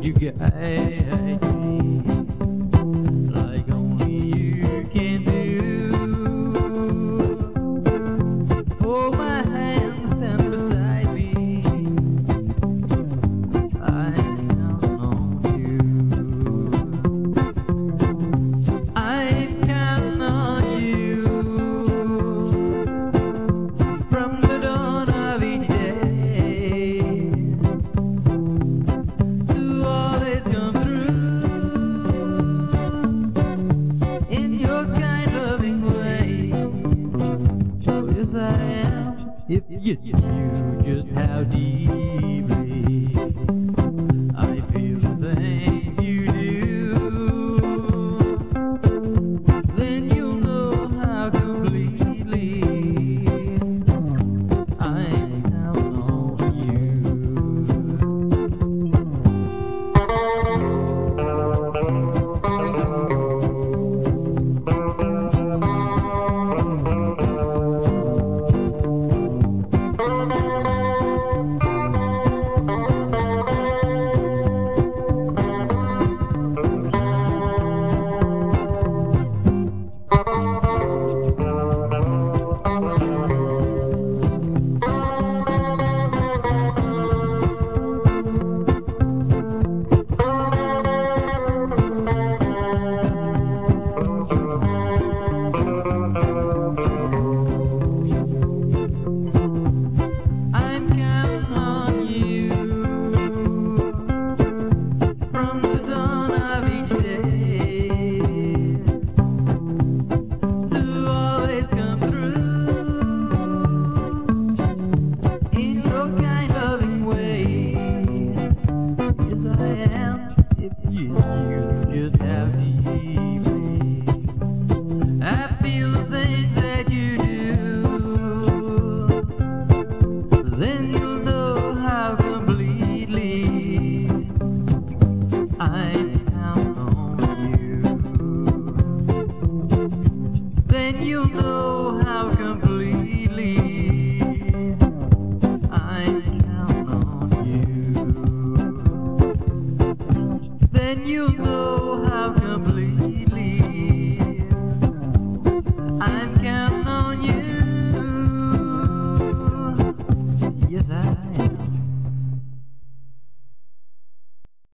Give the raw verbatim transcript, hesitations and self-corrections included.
you guide me like only you can do. Hold my hand, stand beside me. I count on you. I count on you from the dawn of each day to always come through in your kind loving way. Oh yes I am, if you knew just how deeply I feel the things you do, then you'll know how completely I count on you. I'm counting on you from the dawn of each day to always come through in your kind loving way. Yes I am, if you knew just how deeply I feel the things that you do, then you'll know how completely I count on you. Then you'll know how completely I count on you. Then you'll know how completely I'm counting on you.